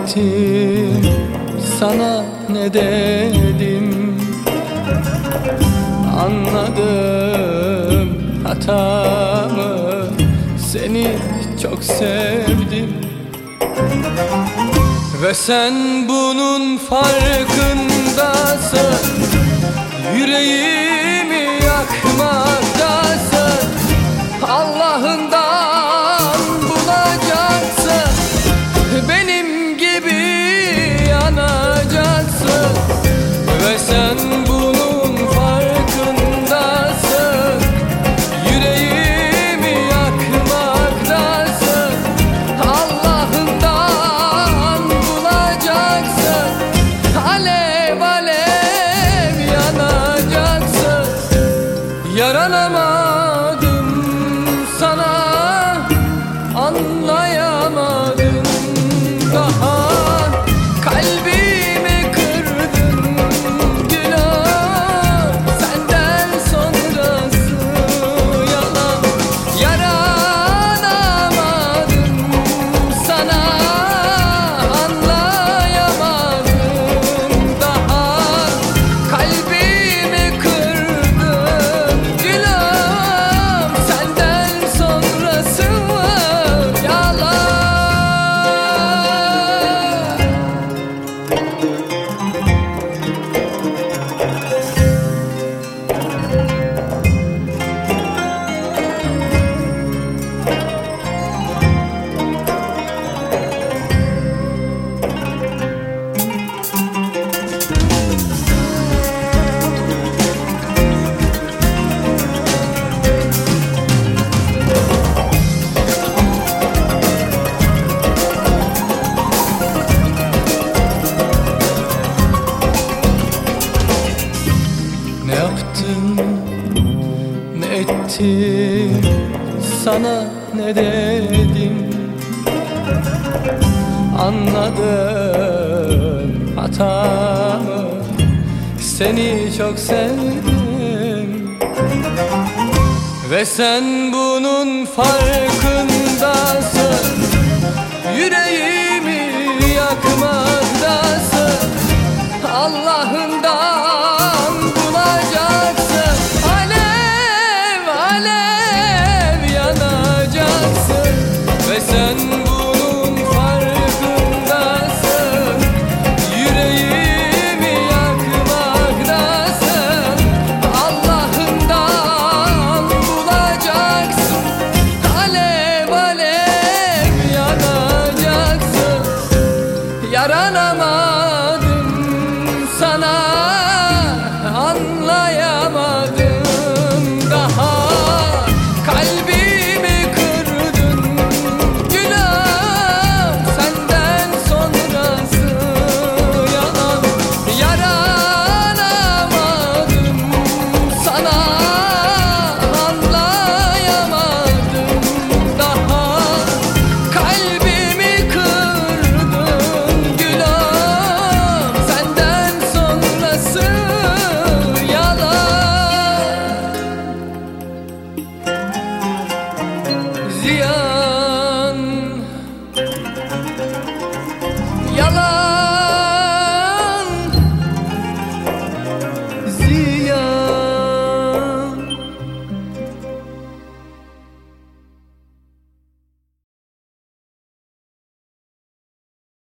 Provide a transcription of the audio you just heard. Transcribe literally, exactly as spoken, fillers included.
ettim, sana ne dedim? Anladım hatamı, seni çok sevdim. Ve sen bunun farkındasın, yüreğimi yakmaktasın. Allah'ından bulacaksın, benim gibi yanacaksın. Ve sen bunun farkındasın, yüreğimi yakmaktasın. Allah'ından bulacaksın, alev alev yanacaksın. Yaranamadım sana, anlayamadım daha. Kalbimi kırdın günah, senden sonrası yalan. Yaranamadım sana, anlayamadım daha. Kalbimi kırdın günah, senden sonrası yalan. Ne yaptım, ne ettim, sana ne dedim? Anladım hatamı, seni çok sevdim. Ve sen bunun farkındasın, yüreğimi yakmaktasın.